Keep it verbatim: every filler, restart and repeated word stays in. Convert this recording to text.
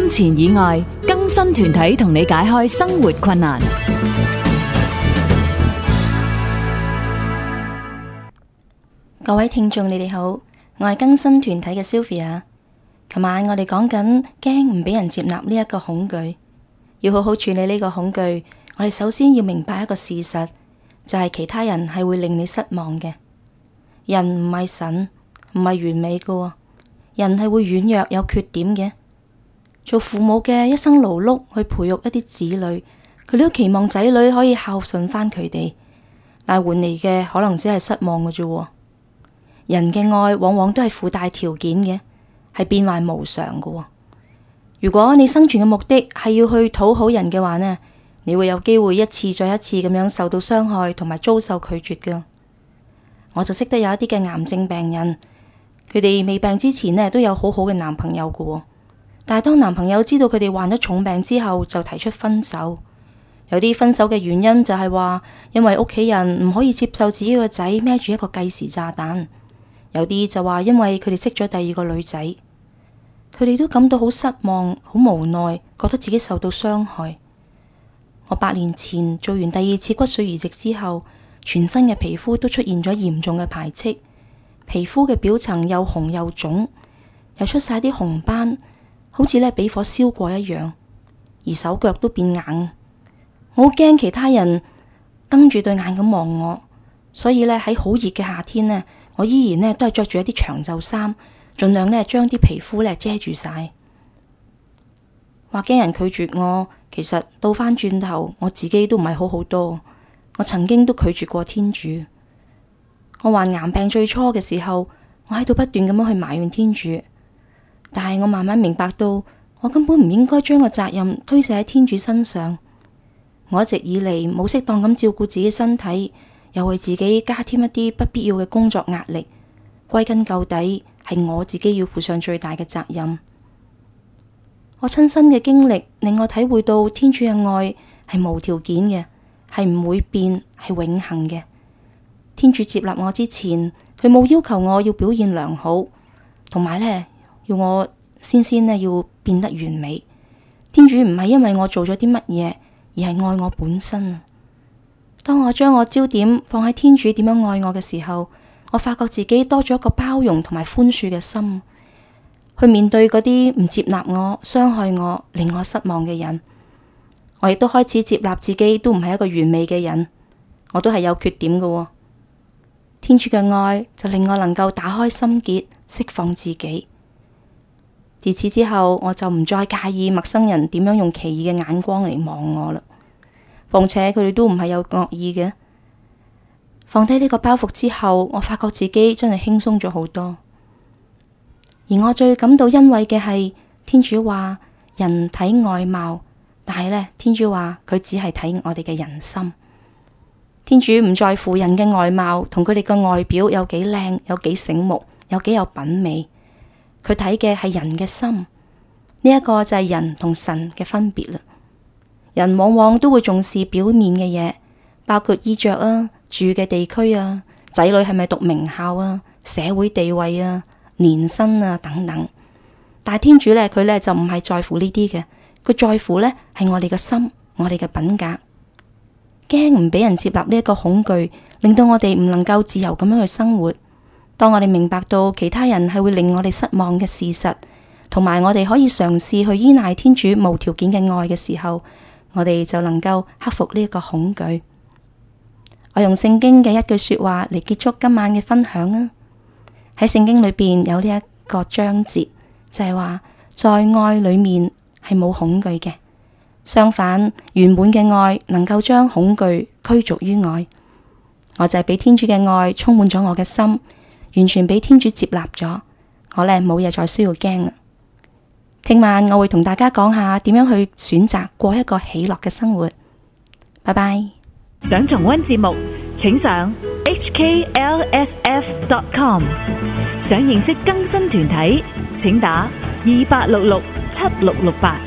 金錢以外，更新團體同你解開生活困難。 各位聽眾，你哋好，我係更新團體嘅 Sylvia。琴晚我哋講緊驚唔俾人接納呢一個恐懼，要好好處理呢個恐懼。我哋首先要明白一個事實，就係其他人係會令你失望嘅。人唔係神，唔係完美嘅，人係會軟弱有缺點嘅。做父母嘅一生勞碌去培育一啲子女，佢哋都期望仔女可以孝順翻佢哋，但係換嚟嘅可能只係失望嘅啫。人嘅愛往往都係附帶條件嘅，係變幻無常嘅。如果你生存嘅目的係要去討好人嘅話呢，你會有機會一次再一次咁樣受到傷害同埋遭受拒絕嘅。我就識得有一啲嘅癌症病人，佢哋未病之前呢都有好好嘅男朋友嘅，但係當男朋友知道佢哋患咗重病之後，就提出分手。有啲分手嘅原因就係話，因為屋企人唔可以接受自己個仔孭住一個計時炸彈。有啲就話因為佢哋識咗第二個女仔，佢哋都感到好失望、好無奈，覺得自己受到傷害。我八年前做完第二次骨髓移植之後，全身嘅皮膚都出現咗嚴重嘅排斥，皮膚嘅表層又紅又腫，又出晒啲紅斑，好似咧俾火燒過一樣，而手腳都變硬。我好驚其他人瞪住對眼咁望我，所以咧喺好熱嘅夏天呢，我依然咧都係着住一啲長袖衫，盡量咧將啲皮膚咧遮住晒。話驚人拒絕我，其實倒翻轉頭，我自己都唔係好好多。我曾經都拒絕過天主。我患癌病最初嘅時候，我喺度不斷咁樣去埋怨天主，但係我慢慢明白到，我根本唔應該將個責任推卸喺天主身上。我一直以嚟冇適當咁照顧自己身體，又為自己加添一啲不必要嘅工作壓力，歸根究底係我自己要負上最大嘅責任。我親身嘅經歷令我體會到天主嘅愛係無條件嘅，係唔會變，係永恆嘅。天主接納我之前，佢冇要求我要表現良好，同埋呢要我先先呢要變得完美。天主唔係因為我做咗啲乜嘢，而係愛我本身。當我將我焦點放喺天主點樣愛我嘅時候，我發覺自己多咗一個包容同埋寬恕嘅心，去面對嗰啲唔接納我、傷害我、令我失望嘅人。我亦都開始接納自己都唔係一個完美嘅人，我都係有缺點嘅。天主嘅愛就令我能夠打開心結，釋放自己。自此之後，我就唔再介意陌生人點樣用奇異嘅眼光嚟望我啦。況且佢哋都唔係有惡意嘅。放低呢個包袱之後，我發覺自己真係輕鬆咗好多。而我最感到欣慰嘅係，天主話人睇外貌，但係呢，天主話佢只係睇我哋嘅人心。天主唔在乎人嘅外貌同佢哋嘅外表有幾靚，有幾醒目，有幾有品味。佢睇嘅係人嘅心。呢一個就係人同神嘅分別啦。人往往都會重視表面嘅嘢，包括衣着啊、住嘅地區啊、仔女係咪讀名校啊、社會地位啊、年薪啊等等。但係天主咧，佢咧就唔係在乎呢啲嘅，佢在乎咧係我哋嘅心，我哋嘅品格。驚唔俾人接納呢一個恐懼，令到我哋唔能夠自由咁樣去生活。當我哋明白到其他人係會令我哋失望嘅事實，同埋我哋可以嘗試去依賴天主無條件嘅愛嘅時候，我哋就能夠克服呢一個恐懼。我用聖經嘅一句說話嚟結束今晚嘅分享啊！喺聖經裏邊有呢一個章節，就係話在愛裏面係冇恐懼嘅，相反，圓滿嘅愛能夠將恐懼驅逐於外。我就係俾天主嘅愛充滿咗我嘅心，完全俾天主接納咗，我呢冇嘢再需要驚啦。聽晚我會同大家講下點樣去選擇過一個喜樂嘅生活。拜拜。 想重溫節目，請上 h k l s f dot com。想認識更新團體，請打二八六六七六六八。